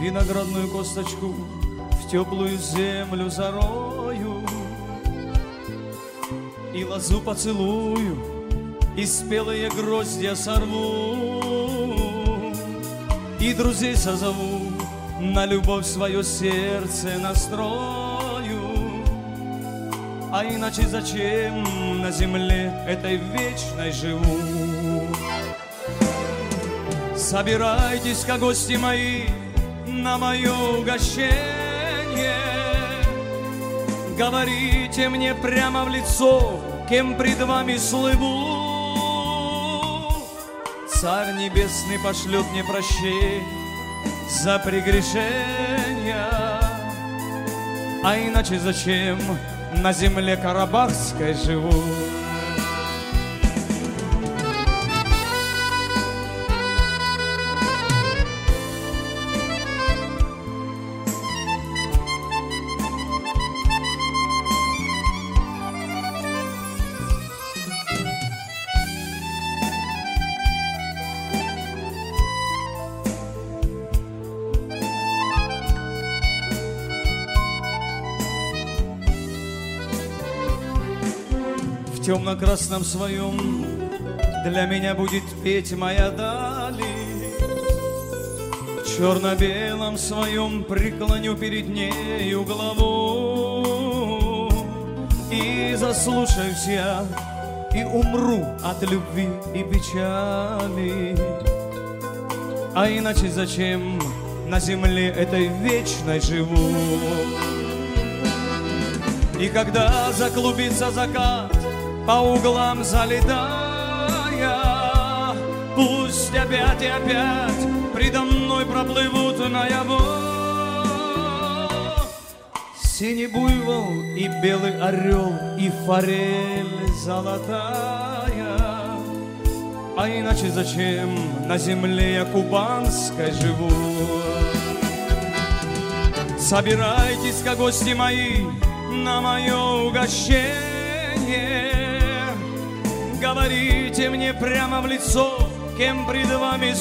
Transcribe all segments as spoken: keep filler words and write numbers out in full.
виноградную косточку в теплую землю зарою, и лозу поцелую, и спелые гроздья сорву, и друзей созову, на любовь свое сердце настрою. А иначе зачем на земле этой вечной живу? Собирайтесь-ка, гости мои, на мое угощение, говорите мне прямо в лицо, кем пред вами слыву. Царь небесный пошлет мне прощение за прегрешения, а иначе зачем на земле карабахской живу? В темно-красном своем для меня будет петь моя дали, в черно-белом своем преклоню перед нею голову, и заслушаюсь я, и умру от любви и печали. А иначе зачем на земле этой вечной живу? И когда заклубится закат, по углам залетая, пусть опять и опять предо мной проплывут наяву синий буйвол и белый орел и форель золотая. А иначе зачем на земле я кубанской живу? Собирайтесь-ка, гости мои, на мое угощение, говорите мне прямо в лицо, кем пред вами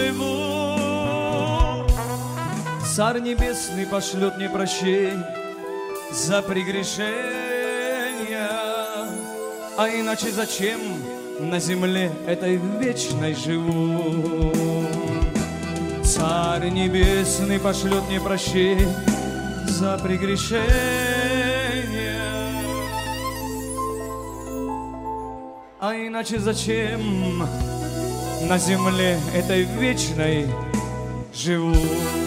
слыву. Царь небесный пошлет мне прощение за прегрешения, а иначе зачем на земле этой вечной живу? Царь небесный пошлет мне прощение за прегрешения, а иначе зачем на земле этой вечной живу?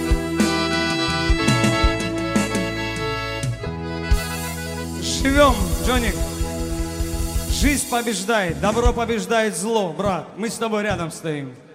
Живем, Джоник! Жизнь побеждает, добро побеждает зло, брат. Мы с тобой рядом стоим.